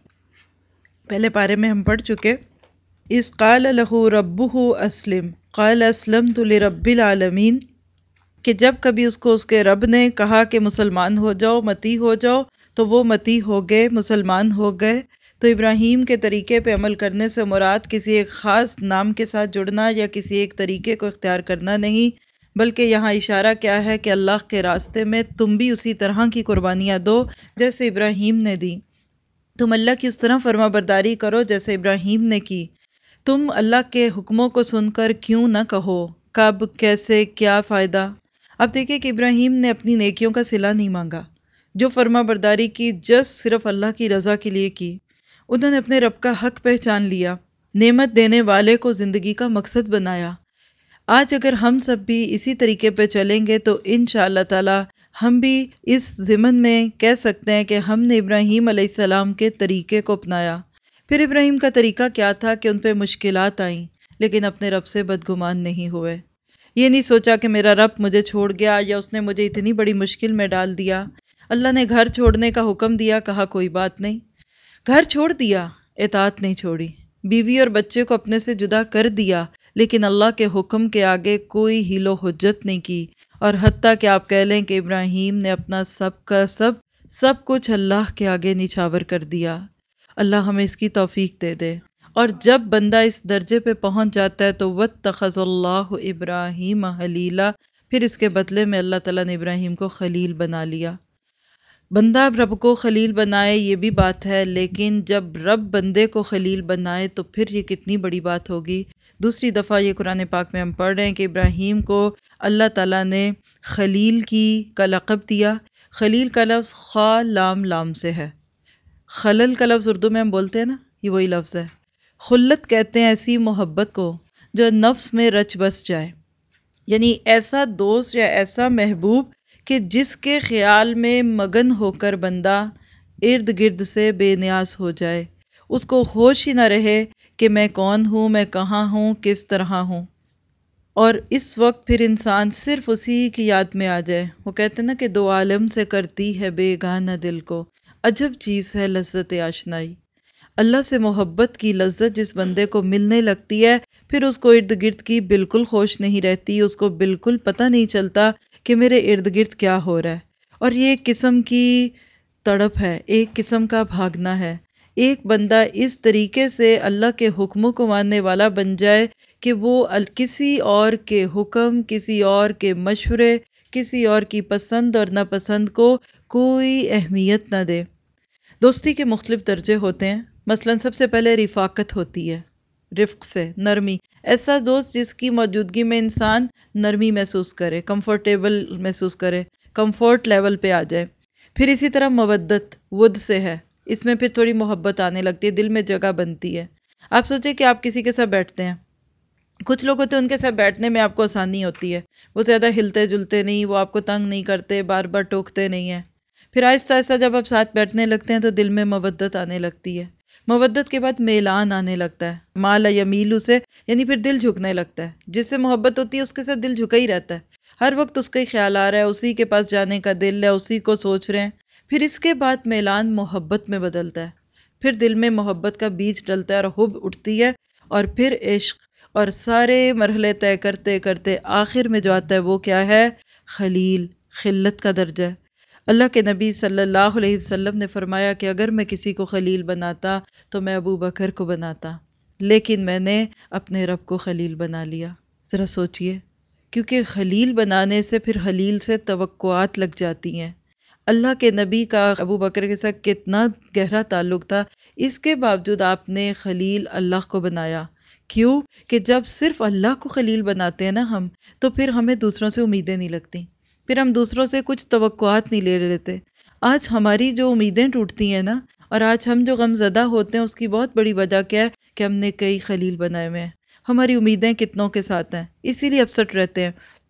پہلے پارے میں ہم پڑھ چکے، اِذ قَالَ لَهُ رَبُّهُ أَسْلِمْ قَالَ أَسْلَمْتُ لِرَبِّ الْعَالَمِينَ، کہ جب کبھی اس کو اس کے رب نے کہا کہ مسلمان ہو جاؤ، متی ہو جاؤ، تو وہ متی ہو گئے، مسلمان ہو گئے۔ تو ابراہیم کے طریقے پہ عمل کرنے سے مراد کسی ایک خاص نام کے ساتھ جڑنا یا کسی ایک طریقے کو اختیار کرنا نہیں، بلکہ یہاں اشارہ کیا ہے کہ اللہ کے راستے میں تم بھی اسی طرح کی قربانیاں دو جیسے ابراہیم نے دی۔ تم اللہ کی اس طرح فرما برداری کرو جیسے ابراہیم نے کی۔ تم اللہ کے حکموں کو سن کر کیوں نہ کہو کب، کیسے، کیا فائدہ۔ اب دیکھیں کہ ابراہیم نے اپنی نیکیوں کا صلہ نہیں مانگا، جو فرما برداری کی جس صرف اللہ کی رضا کے لیے کی۔ انہوں نے اپنے رب کا حق پہچان لیا، نعمت دینے والے کو زندگی کا مقصد بنایا۔ آج اگر ہم سب بھی اسی طریقے پہ چلیں گے تو انشاءاللہ تعالی ہم بھی اس ضمن میں کہہ سکتے ہیں کہ ہم نے ابراہیم علیہ السلام کے طریقے کو اپنایا۔ پھر ابراہیم کا طریقہ کیا تھا کہ ان پہ مشکلات آئیں لیکن اپنے رب سے بدگمان نہیں ہوئے۔ یہ نہیں سوچا کہ میرا رب مجھے چھوڑ گیا یا اس نے مجھے اتنی بڑی مشکل میں ڈال دیا۔ اللہ نے گھر چھوڑنے کا حکم دیا، کہا کوئی بات نہیں، گھر چھوڑ دیا، اطاعت نہیں چھوڑی۔ بیوی اور بچے کو اپنے سے جدا کر دیا لیکن اللہ کے حکم کے آگے کوئی حیل و حجت نہیں کی، اور حتیٰ کہ آپ کہہ لیں کہ ابراہیم نے اپنا سب کا سب سب کچھ اللہ کے آگے نچھاور کر دیا۔ اللہ ہمیں اس کی توفیق دے دے۔ اور جب بندہ اس درجے پہ پہنچ جاتا ہے تو وَاتَّخَذَ اللَّهُ إِبْرَاهِيمَ خَلِيلًا، پھر اس کے بدلے میں اللہ تعالیٰ نے ابراہیم کو خلیل بنا لیا۔ بندہ رب کو خلیل بنائے یہ بھی بات ہے، لیکن جب رب بندے کو خلیل بنائے تو پھر یہ کتنی بڑی بات ہوگی۔ دوسری دفعہ یہ قرآن پاک میں ہم پڑھ رہے ہیں کہ ابراہیم کو اللہ تعالیٰ نے خلیل کی کا لقب دیا۔ خلیل کا لفظ خا لام لام سے ہے۔ خلل کا لفظ اردو میں ہم بولتے ہیں نا، یہ وہی لفظ ہے۔ خلت کہتے ہیں ایسی محبت کو جو نفس میں رچ بس جائے، یعنی ایسا دوست یا ایسا محبوب کہ جس کے خیال میں مگن ہو کر بندہ ارد گرد سے بے نیاز ہو جائے، اس کو ہوش ہی نہ رہے کہ میں کون ہوں، میں کہاں ہوں، کس طرح ہوں، اور اس وقت پھر انسان صرف اسی کی یاد میں آ جائے۔ وہ کہتے ہیں نا کہ دو عالم سے کرتی ہے بے گانہ دل کو، عجب چیز ہے لذت آشنائی۔ اللہ سے محبت کی لذت جس بندے کو ملنے لگتی ہے، پھر اس کو ارد گرد کی بالکل ہوش نہیں رہتی، اس کو بالکل پتہ نہیں چلتا کہ میرے ارد گرد کیا ہو رہا ہے۔ اور یہ ایک قسم کی تڑپ ہے، ایک قسم کا بھاگنا ہے۔ ایک بندہ اس طریقے سے اللہ کے حکموں کو ماننے والا بن جائے کہ وہ کسی اور کے حکم، کسی اور کے مشورے، کسی اور کی پسند اور ناپسند کو کوئی اہمیت نہ دے۔ دوستی کے مختلف درجے ہوتے ہیں، مثلا سب سے پہلے رفاقت ہوتی ہے، رفق سے، نرمی، ایسا دوست جس کی موجودگی میں انسان نرمی محسوس کرے، کمفرٹیبل محسوس کرے، کمفورٹ لیول پہ آ جائے۔ پھر اسی طرح مودت ود سے ہے، اس میں پھر تھوڑی محبت آنے لگتی ہے، دل میں جگہ بنتی ہے۔ آپ سوچیں کہ آپ کسی کے ساتھ بیٹھتے ہیں، کچھ لوگ ہوتے ہیں ان کے ساتھ بیٹھنے میں آپ کو آسانی ہوتی ہے، وہ زیادہ ہلتے جلتے نہیں، وہ آپ کو تنگ نہیں کرتے، بار بار ٹوکتے نہیں ہیں۔ پھر آہستہ آہستہ جب آپ ساتھ بیٹھنے لگتے ہیں تو دل میں مودت آنے لگتی ہے، مودت کے بعد میلان آنے لگتا ہے، مالا یمیلو سے، یعنی پھر دل جھکنے لگتا ہے۔ جس سے محبت ہوتی ہے اس کے ساتھ دل جھکا ہی رہتا ہے، ہر وقت اس کا ہی خیال آ رہا ہے، اسی کے پاس جانے کا دل ہے، اسی کو سوچ رہے ہیں۔ پھر اس کے بعد میلان محبت میں بدلتا ہے، پھر دل میں محبت کا بیج ڈلتا ہے اور حب اٹھتی ہے، اور پھر عشق، اور سارے مرحلے طے کرتے کرتے آخر میں جو آتا ہے وہ کیا ہے؟ خلیل، خلت کا درجہ ہے۔ اللہ کے نبی صلی اللہ علیہ وسلم نے فرمایا کہ اگر میں کسی کو خلیل بناتا تو میں ابو بکر کو بناتا، لیکن میں نے اپنے رب کو خلیل بنا لیا۔ ذرا سوچئے، کیونکہ خلیل بنانے سے پھر خلیل سے توقعات لگ جاتی ہیں۔ اللہ کے نبی کا ابو بکر کے ساتھ کتنا گہرا تعلق تھا، اس کے باوجود آپ نے خلیل اللہ کو بنایا۔ کیوں؟ کہ جب صرف اللہ کو خلیل بناتے ہیں نا ہم، تو پھر ہمیں دوسروں سے امیدیں نہیں لگتی، پھر ہم دوسروں سے کچھ توقعات نہیں لے لیتے۔ آج ہماری جو امیدیں ٹوٹتی ہیں نا، اور آج ہم جو غم زدہ ہوتے ہیں، اس کی بہت بڑی وجہ کیا ہے؟ کہ ہم نے کئی خلیل بنائے ہوئے ہیں، ہماری امیدیں کتنوں کے ساتھ ہیں، اسی لیے اپسٹ رہتے ہیں،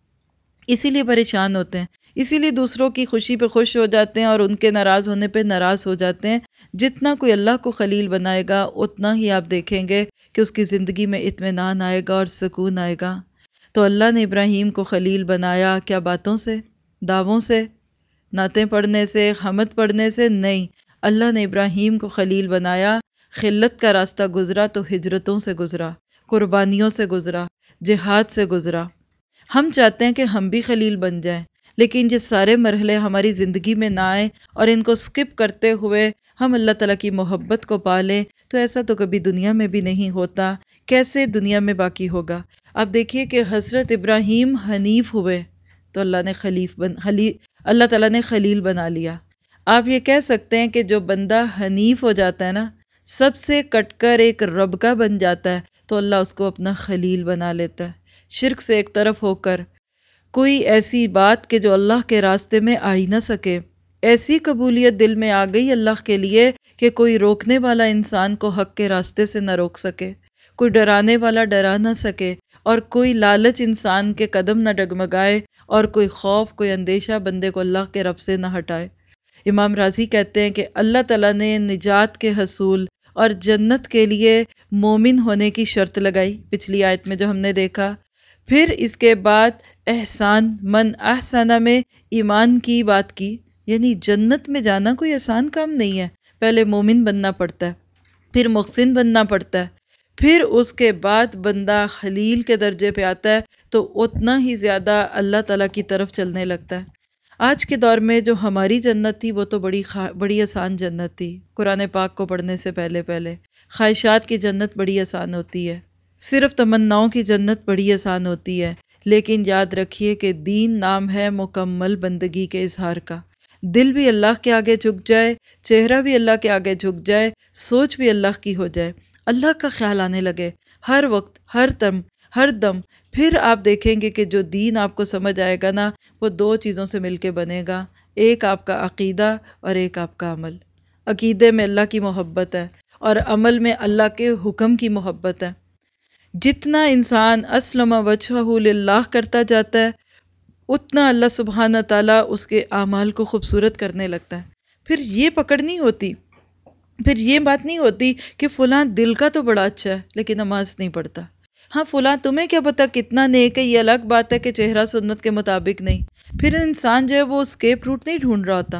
اسی لیے پریشان ہوتے ہیں، اسی لیے دوسروں کی خوشی پہ خوش ہو جاتے ہیں اور ان کے ناراض ہونے پہ ناراض ہو جاتے ہیں۔ جتنا کوئی اللہ کو خلیل بنائے گا اتنا ہی آپ دیکھیں گے کہ اس کی زندگی میں اطمینان آئے گا اور سکون آئے گا۔ تو اللہ نے ابراہیم کو خلیل بنایا کیا باتوں سے؟ دعووں سے؟ نعتیں پڑھنے سے؟ حمد پڑھنے سے؟ نہیں، اللہ نے ابراہیم کو خلیل بنایا، خلت کا راستہ گزرا تو ہجرتوں سے گزرا، قربانیوں سے گزرا، جہاد سے گزرا۔ ہم چاہتے ہیں کہ ہم بھی خلیل بن جائیں، لیکن یہ سارے مرحلے ہماری زندگی میں نہ آئیں اور ان کو سکپ کرتے ہوئے ہم اللہ تعالیٰ کی محبت کو پالیں، تو ایسا تو کبھی دنیا میں بھی نہیں ہوتا۔ کیسے دنیا میں باقی ہوگا؟ آپ دیکھیے کہ حضرت ابراہیم حنیف ہوئے تو اللہ نے خلیف بن خلیل اللہ تعالیٰ نے خلیل بنا لیا۔ آپ یہ کہہ سکتے ہیں کہ جو بندہ حنیف ہو جاتا ہے نا، سب سے کٹ کر ایک رب کا بن جاتا ہے، تو اللہ اس کو اپنا خلیل بنا لیتا ہے۔ شرک سے ایک طرف ہو کر کوئی ایسی بات کہ جو اللہ کے راستے میں آ ہی نہ سکے، ایسی قبولیت دل میں آ گئی اللہ کے لیے کہ کوئی روکنے والا انسان کو حق کے راستے سے نہ روک سکے، کوئی ڈرانے والا ڈرا نہ سکے، اور کوئی لالچ انسان کے قدم نہ ڈگمگائے، اور کوئی خوف، کوئی اندیشہ بندے کو اللہ کے رب سے نہ ہٹائے۔ امام راضی کہتے ہیں کہ اللہ تعالیٰ نے نجات کے حصول اور جنت کے لیے مومن ہونے کی شرط لگائی، پچھلی آیت میں جو ہم نے دیکھا۔ پھر اس کے بعد احسان، من احسانہ میں ایمان کی بات کی، یعنی جنت میں جانا کوئی آسان کام نہیں ہے، پہلے مومن بننا پڑتا ہے، پھر محسن بننا پڑتا ہے، پھر اس کے بعد بندہ خلیل کے درجے پہ آتا ہے تو اتنا ہی زیادہ اللہ تعالیٰ کی طرف چلنے لگتا ہے۔ آج کے دور میں جو ہماری جنت تھی وہ تو بڑی خوا... بڑی آسان جنت تھی، قرآن پاک کو پڑھنے سے پہلے پہلے خواہشات کی جنت بڑی آسان ہوتی ہے، صرف تمناؤں کی جنت بڑی آسان ہوتی ہے، لیکن یاد رکھیے کہ دین نام ہے مکمل بندگی کے اظہار کا۔ دل بھی اللہ کے آگے جھک جائے، چہرہ بھی اللہ کے آگے جھک جائے، سوچ بھی اللہ کی ہو جائے، اللہ کا خیال آنے لگے ہر وقت، ہر دم، ہر دم، پھر آپ دیکھیں گے کہ جو دین آپ کو سمجھ آئے گا نا، وہ دو چیزوں سے مل کے بنے گا، ایک آپ کا عقیدہ اور ایک آپ کا عمل۔ عقیدے میں اللہ کی محبت ہے اور عمل میں اللہ کے حکم کی محبت ہے۔ جتنا انسان اسلم وجہہ للہ کرتا جاتا ہے، اتنا اللہ سبحانہ تعالیٰ اس کے اعمال کو خوبصورت کرنے لگتا ہے۔ پھر یہ پکڑ نہیں ہوتی، پھر یہ بات نہیں ہوتی کہ فلاں دل کا تو بڑا اچھا ہے لیکن نماز نہیں پڑھتا۔ ہاں فلاں تمہیں کیا پتا کتنا نیک ہے، یہ الگ بات ہے کہ چہرہ سنت کے مطابق نہیں۔ پھر انسان جو ہے وہ اسکیپ روٹ نہیں ڈھونڈ رہا ہوتا،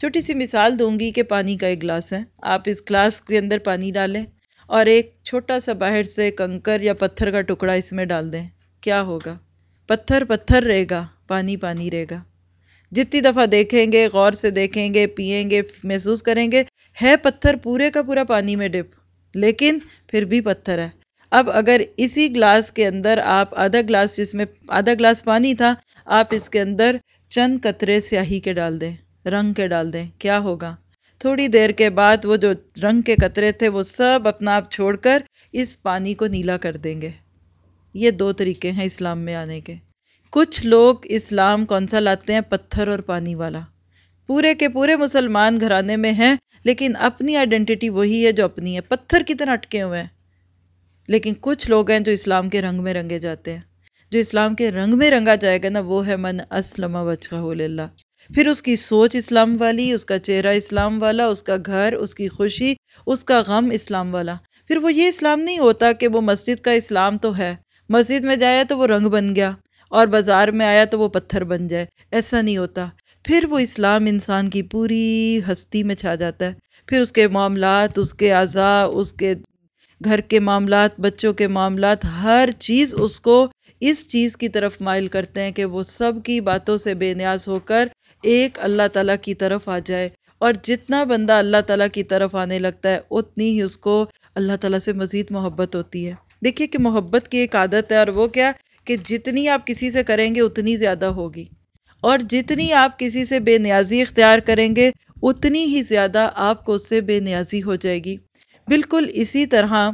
چھوٹی سی مثال دوں گی کہ پانی کا ایک گلاس ہے، آپ اس گلاس کے اندر پانی ڈالیں اور ایک چھوٹا سا باہر سے کنکر یا پتھر کا ٹکڑا اس میں ڈال دیں، کیا ہوگا؟ پتھر پتھر رہے گا، پانی پانی رہے گا۔ جتنی دفعہ دیکھیں گے، غور سے دیکھیں گے، پیئیں گے، محسوس کریں گے، ہے پتھر پورے کا پورا پانی میں ڈپ، لیکن پھر بھی پتھر ہے۔ اب اگر اسی گلاس کے اندر آپ آدھا گلاس، جس میں آدھا گلاس پانی تھا، آپ اس کے اندر چند قطرے سیاہی کے ڈال دیں، رنگ کے ڈال دیں، کیا ہوگا؟ تھوڑی دیر کے بعد وہ جو رنگ کے قطرے تھے وہ سب اپنا آپ چھوڑ کر اس پانی کو نیلا کر دیں گے۔ یہ دو طریقے ہیں اسلام میں آنے کے۔ کچھ لوگ اسلام کون سا لاتے ہیں؟ پتھر اور پانی والا، پورے کے پورے مسلمان گھرانے میں ہیں لیکن اپنی آئیڈینٹی وہی ہے جو اپنی ہے، پتھر کی طرح اٹکے ہوئے ہیں۔ لیکن کچھ لوگ ہیں جو اسلام کے رنگ میں رنگے جاتے ہیں۔ جو اسلام کے رنگ میں رنگا جائے گا نا، وہ ہے من اسلم وجہہ للہ، پھر اس کی سوچ اسلام والی، اس کا چہرہ اسلام والا، اس کا گھر، اس کی خوشی، اس کا غم اسلام والا۔ پھر وہ یہ اسلام نہیں ہوتا کہ وہ مسجد کا اسلام تو ہے، مسجد میں جایا تو وہ رنگ بن گیا اور بازار میں آیا تو وہ پتھر بن جائے، ایسا نہیں ہوتا۔ پھر وہ اسلام انسان کی پوری ہستی میں چھا جاتا ہے، پھر اس کے معاملات، اس کے اعضاء، اس کے گھر کے معاملات، بچوں کے معاملات، ہر چیز اس کو اس چیز کی طرف مائل کرتے ہیں کہ وہ سب کی باتوں سے بے نیاز ہو کر ایک اللہ تعالیٰ کی طرف آ جائے۔ اور جتنا بندہ اللہ تعالیٰ کی طرف آنے لگتا ہے اتنی ہی اس کو اللہ تعالیٰ سے مزید محبت ہوتی ہے۔ دیکھیے کہ محبت کی ایک عادت ہے، اور وہ کیا کہ جتنی آپ کسی سے کریں گے اتنی زیادہ ہوگی، اور جتنی آپ کسی سے بے نیازی اختیار کریں گے اتنی ہی زیادہ آپ کو اس سے بے نیازی ہو جائے گی۔ بالکل اسی طرح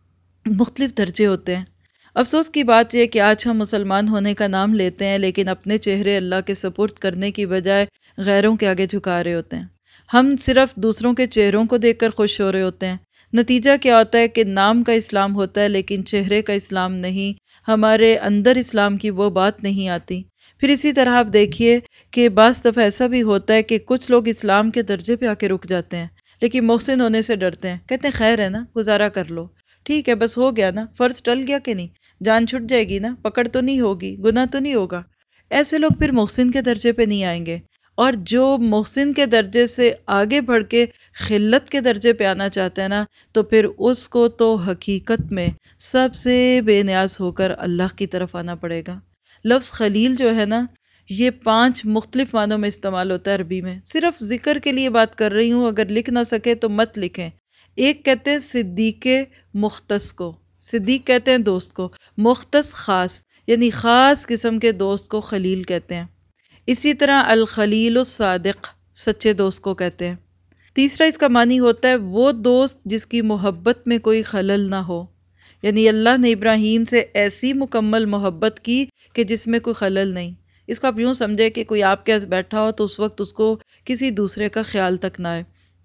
مختلف درجے ہوتے ہیں۔ افسوس کی بات یہ کہ آج ہم مسلمان ہونے کا نام لیتے ہیں لیکن اپنے چہرے اللہ کے سپرد کرنے کی بجائے غیروں کے آگے جھکا رہے ہوتے ہیں۔ ہم صرف دوسروں کے چہروں کو دیکھ کر خوش ہو رہے ہوتے ہیں۔ نتیجہ کیا ہوتا ہے کہ نام کا اسلام ہوتا ہے لیکن چہرے کا اسلام نہیں، ہمارے اندر اسلام کی وہ بات نہیں آتی۔ پھر اسی طرح آپ دیکھیے کہ بعض دفعہ ایسا بھی ہوتا ہے کہ کچھ لوگ اسلام کے درجے پہ آ کے رک جاتے ہیں لیکن محسن ہونے سے ڈرتے ہیں، کہتے ہیں خیر ہے نا، گزارا کر لو، ٹھیک ہے، بس ہو گیا نا، فرض ٹل گیا کہ نہیں، جان چھٹ جائے گی نا، پکڑ تو نہیں ہوگی، گناہ تو نہیں ہوگا۔ ایسے لوگ پھر محسن کے درجے پہ نہیں آئیں گے، اور جو محسن کے درجے سے آگے بڑھ کے خلت کے درجے پہ آنا چاہتا ہے نا، تو پھر اس کو تو حقیقت میں سب سے بے نیاز ہو کر اللہ کی طرف آنا پڑے گا۔ لفظ خلیل جو ہے نا، یہ پانچ مختلف معنوں میں استعمال ہوتا ہے عربی میں، صرف ذکر کے لیے بات کر رہی ہوں، اگر لکھ نہ سکے تو مت لکھیں۔ ایک کہتے ہیں صدیق مختص کو، صدیق کہتے ہیں دوست کو، مختص خاص، یعنی خاص قسم کے دوست کو خلیل کہتے ہیں۔ اسی طرح الخلیل الصادق، سچے دوست کو کہتے ہیں۔ تیسرا اس کا معنی ہوتا ہے وہ دوست جس کی محبت میں کوئی خلل نہ ہو، یعنی اللہ نے ابراہیم سے ایسی مکمل محبت کی کہ جس میں کوئی خلل نہیں۔ اس کو آپ یوں سمجھے کہ کوئی آپ کے پاس بیٹھا ہو تو اس وقت اس کو کسی دوسرے کا خیال تک نہ آئے۔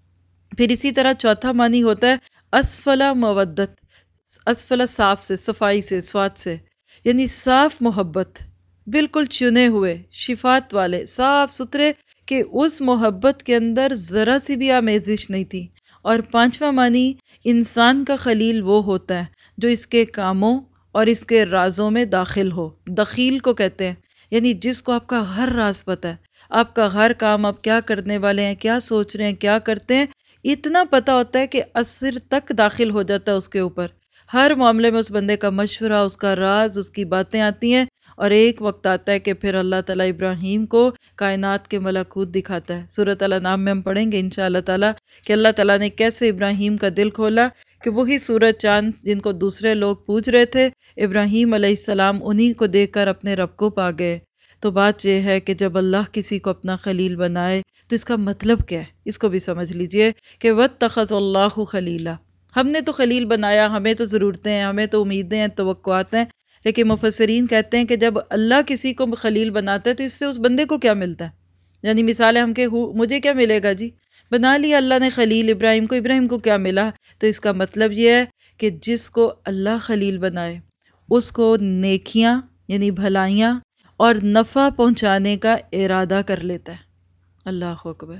پھر اسی طرح چوتھا معنی ہوتا ہے اسفلا مودت، اسفلا صاف سے، صفائی سے، سواد سے، یعنی صاف محبت، بالکل چنے ہوئے، شفات والے، صاف ستھرے، کہ اس محبت کے اندر ذرا سی بھی آمیزش نہیں تھی۔ اور پانچواں معنی انسان کا خلیل وہ ہوتا ہے جو اس کے کاموں اور اس کے رازوں میں داخل ہو، دخیل کو کہتے ہیں، یعنی جس کو آپ کا ہر راز پتہ ہے، آپ کا ہر کام آپ کیا کرنے والے ہیں، کیا سوچ رہے ہیں، کیا کرتے ہیں، اتنا پتہ ہوتا ہے کہ اثر تک داخل ہو جاتا ہے اس کے اوپر۔ ہر معاملے میں اس بندے کا مشورہ، اس کا راز، اس کی باتیں آتی ہیں، اور ایک وقت آتا ہے کہ پھر اللہ تعالیٰ ابراہیم کو کائنات کے ملکوت دکھاتا ہے۔ سورۃ الانعام میں ہم پڑھیں گے انشاءاللہ تعالیٰ کہ اللہ تعالیٰ نے کیسے ابراہیم کا دل کھولا، کہ وہی سورج چاند جن کو دوسرے لوگ پوج رہے تھے، ابراہیم علیہ السلام انہی کو دیکھ کر اپنے رب کو پا گئے۔ تو بات یہ ہے کہ جب اللہ کسی کو اپنا خلیل بنائے تو اس کا مطلب کیا ہے، اس کو بھی سمجھ لیجئے کہ وَاتَّخَذَ اللَّهُ خَلِيلًا، ہم نے تو خلیل بنایا، ہمیں تو ضرورتیں ہیں، ہمیں تو امیدیں ہیں، توقعات ہیں، لیکن مفسرین کہتے ہیں کہ جب اللہ کسی کو خلیل بناتا ہے تو اس سے اس بندے کو کیا ملتا ہے؟ یعنی مثال ہے ہم کہ مجھے کیا ملے گا جی، بنا لیا اللہ نے خلیل ابراہیم کو، ابراہیم کو کیا ملا؟ تو اس کا مطلب یہ ہے کہ جس کو اللہ خلیل بنائے اس کو نیکیاں یعنی بھلائیاں اور نفع پہنچانے کا ارادہ کر لیتا ہے۔ اللہ اکبر۔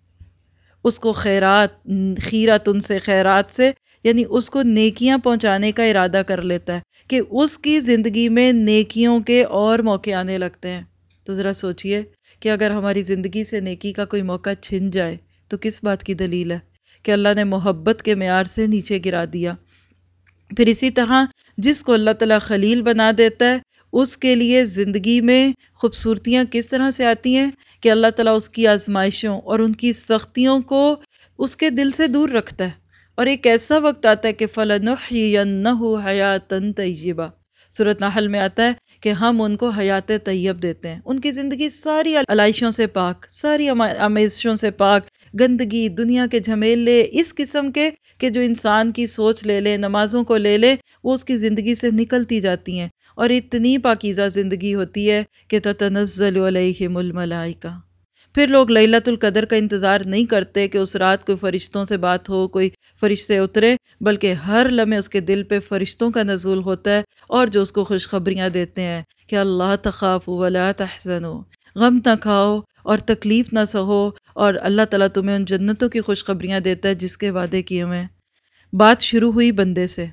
اس کو خیرات، خیرات ان سے، خیرات سے، یعنی اس کو نیکیاں پہنچانے کا ارادہ کر لیتا ہے کہ اس کی زندگی میں نیکیوں کے اور موقع آنے لگتے ہیں۔ تو ذرا سوچئے کہ اگر ہماری زندگی سے نیکی کا کوئی موقع چھن جائے تو کس بات کی دلیل ہے کہ اللہ نے محبت کے معیار سے نیچے گرا دیا۔ پھر اسی طرح جس کو اللہ تعالیٰ خلیل بنا دیتا ہے اس کے لیے زندگی میں خوبصورتیاں کس طرح سے آتی ہیں کہ اللہ تعالیٰ اس کی آزمائشوں اور ان کی سختیوں کو اس کے دل سے دور رکھتا ہے، اور ایک ایسا وقت آتا ہے کہ فَلَنُحْيِيَنَّهُ حَيَاةً طَيِّبَةً، سورۃ نحل میں آتا ہے کہ ہم ان کو حیات طیب دیتے ہیں، ان کی زندگی ساری علائشوں سے پاک، ساری آمیزشوں سے پاک، گندگی، دنیا کے جھمیلے اس قسم کے کہ جو انسان کی سوچ لے لے، نمازوں کو لے لے، وہ اس کی زندگی سے نکلتی جاتی ہیں، اور اتنی پاکیزہ زندگی ہوتی ہے کہ تتنزل علیہم الملائکہ۔ پھر لوگ لیلۃ القدر کا انتظار نہیں کرتے کہ اس رات کوئی فرشتوں سے بات ہو، کوئی فرشتے اترے، بلکہ ہر لمحے اس کے دل پہ فرشتوں کا نزول ہوتا ہے، اور جو اس کو خوشخبریاں دیتے ہیں کہ اللہ تخافوا ولا تحزنوا، غم نہ کھاؤ اور تکلیف نہ سہو، اور اللہ تعالیٰ تمہیں ان جنتوں کی خوشخبریاں دیتا ہے جس کے وعدے کیے ہوئے ہیں۔ بات شروع ہوئی بندے سے،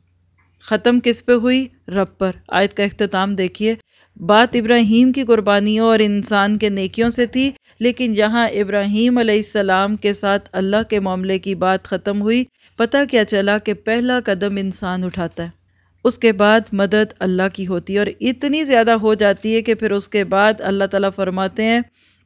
ختم کس پہ ہوئی؟ رب پر۔ آیت کا اختتام دیکھیے، بات ابراہیم کی قربانیوں اور انسان کے نیکیوں سے تھی، لیکن یہاں ابراہیم علیہ السلام کے ساتھ اللہ کے معاملے کی بات ختم ہوئی۔ پتہ کیا چلا کہ پہلا قدم انسان اٹھاتا ہے، اس کے بعد مدد اللہ کی ہوتی ہے، اور اتنی زیادہ ہو جاتی ہے کہ پھر اس کے بعد اللہ تعالیٰ فرماتے ہیں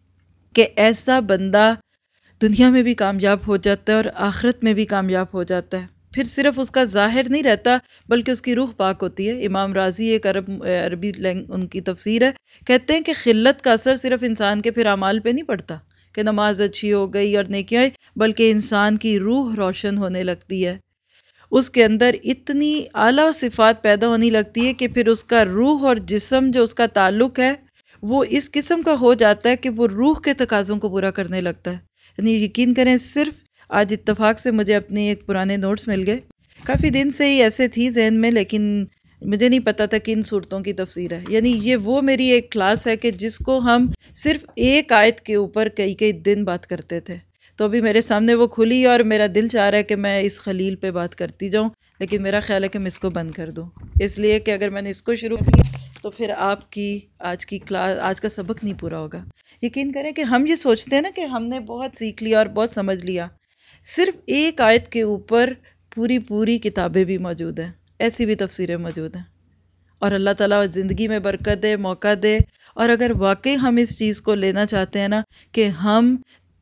کہ ایسا بندہ دنیا میں بھی کامیاب ہو جاتا ہے اور آخرت میں بھی کامیاب ہو جاتا ہے۔ پھر صرف اس کا ظاہر نہیں رہتا بلکہ اس کی روح پاک ہوتی ہے۔ امام رازی ایک عرب عربی ان کی تفسیر ہے، کہتے ہیں کہ خلت کا اثر صرف انسان کے پھر اعمال پہ نہیں پڑتا کہ نماز اچھی ہو گئی اور نیکیاں، بلکہ انسان کی روح روشن ہونے لگتی ہے، اس کے اندر اتنی اعلیٰ صفات پیدا ہونے لگتی ہے کہ پھر اس کا روح اور جسم جو اس کا تعلق ہے وہ اس قسم کا ہو جاتا ہے کہ وہ روح کے تقاضوں کو پورا کرنے لگتا ہے۔ یعنی یقین کریں، صرف آج اتفاق سے مجھے اپنے ایک پرانے نوٹس مل گئے، کافی دن سے ہی ایسے تھی ذہن میں لیکن مجھے نہیں پتا تھا کہ ان صورتوں کی تفسیر ہے۔ یعنی یہ وہ میری ایک کلاس ہے کہ جس کو ہم صرف ایک آیت کے اوپر کئی کئی دن بات کرتے تھے، تو ابھی میرے سامنے وہ کھلی اور میرا دل چاہ رہا ہے کہ میں اس خلیل پہ بات کرتی جاؤں، لیکن میرا خیال ہے کہ میں اس کو بند کر دوں، اس لیے کہ اگر میں نے اس کو شروع کیا تو پھر آپ کی آج کی کلاس، آج کا سبق نہیں پورا ہوگا۔ یقین کریں کہ ہم یہ سوچتے ہیں نا کہ ہم نے بہت سیکھ لیا اور بہت سمجھ لیا، صرف ایک آیت کے اوپر پوری پوری کتابیں بھی موجود ہیں، ایسی بھی تفسیریں موجود ہیں، اور اللہ تعالیٰ زندگی میں برکت دے، موقع دے، اور اگر واقعی ہم اس چیز کو لینا چاہتے ہیں نا کہ ہم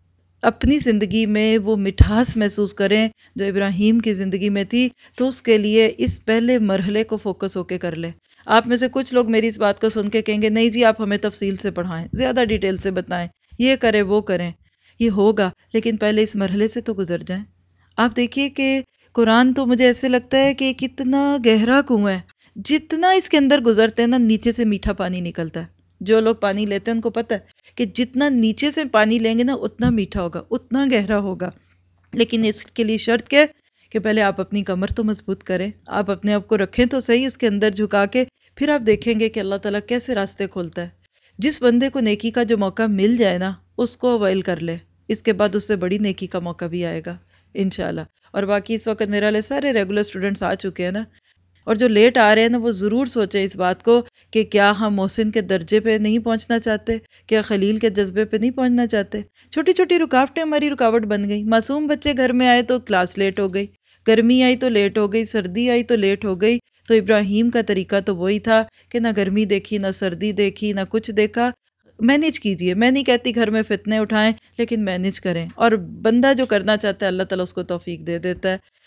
اپنی زندگی میں وہ مٹھاس محسوس کریں جو ابراہیم کی زندگی میں تھی، تو اس کے لیے اس پہلے مرحلے کو فوکس ہو کے کر لیں۔ آپ میں سے کچھ لوگ میری اس بات کو سن کے کہیں گے نہیں جی آپ ہمیں تفصیل سے پڑھائیں، زیادہ ڈیٹیل سے بتائیں، یہ کریں وہ کریں، یہ ہوگا، لیکن پہلے اس مرحلے سے تو گزر جائیں۔ آپ دیکھیے کہ قرآن تو مجھے ایسے لگتا ہے کہ کتنا گہرا کنواں ہے، جتنا اس کے اندر گزرتے ہیں نا نیچے سے میٹھا پانی نکلتا ہے۔ جو لوگ پانی لیتے ہیں ان کو پتہ ہے کہ جتنا نیچے سے پانی لیں گے نا اتنا میٹھا ہوگا، اتنا گہرا ہوگا، لیکن اس کے لیے شرط کیا ہے کہ پہلے آپ اپنی کمر تو مضبوط کریں، آپ اپنے آپ کو رکھیں تو صحیح اس کے اندر جھکا کے، پھر آپ دیکھیں گے کہ اللہ تعالیٰ کیسے راستے کھولتا ہے۔ جس بندے کو نیکی کا جو موقع مل جائے نا اس کو اوائل کر لے، اس کے بعد اس سے بڑی نیکی کا موقع بھی آئے گا انشاءاللہ۔ اور باقی اس وقت میرے والے سارے ریگولر اسٹوڈنٹس آ چکے ہیں نا، اور جو لیٹ آ رہے ہیں نا وہ ضرور سوچیں اس بات کو کہ کیا ہم محسن کے درجے پہ نہیں پہنچنا چاہتے، کیا خلیل کے جذبے پہ نہیں پہنچنا چاہتے۔ چھوٹی چھوٹی رکاوٹیں ہماری رکاوٹ بن گئی، معصوم بچے گھر میں آئے تو کلاس لیٹ ہو گئی، گرمی آئی تو لیٹ ہو گئی، سردی آئی تو لیٹ ہو گئی۔ تو ابراہیم کا طریقہ تو وہی تھا کہ نہ گرمی دیکھی، نہ سردی دیکھی، نہ کچھ دیکھا، مینیج کیجئے۔ میں نہیں کہتی گھر میں فتنے اٹھائیں، لیکن مینیج کریں، اور بندہ جو کرنا چاہتا ہے اللہ تعالیٰ اس کو توفیق دے دیتا ہے۔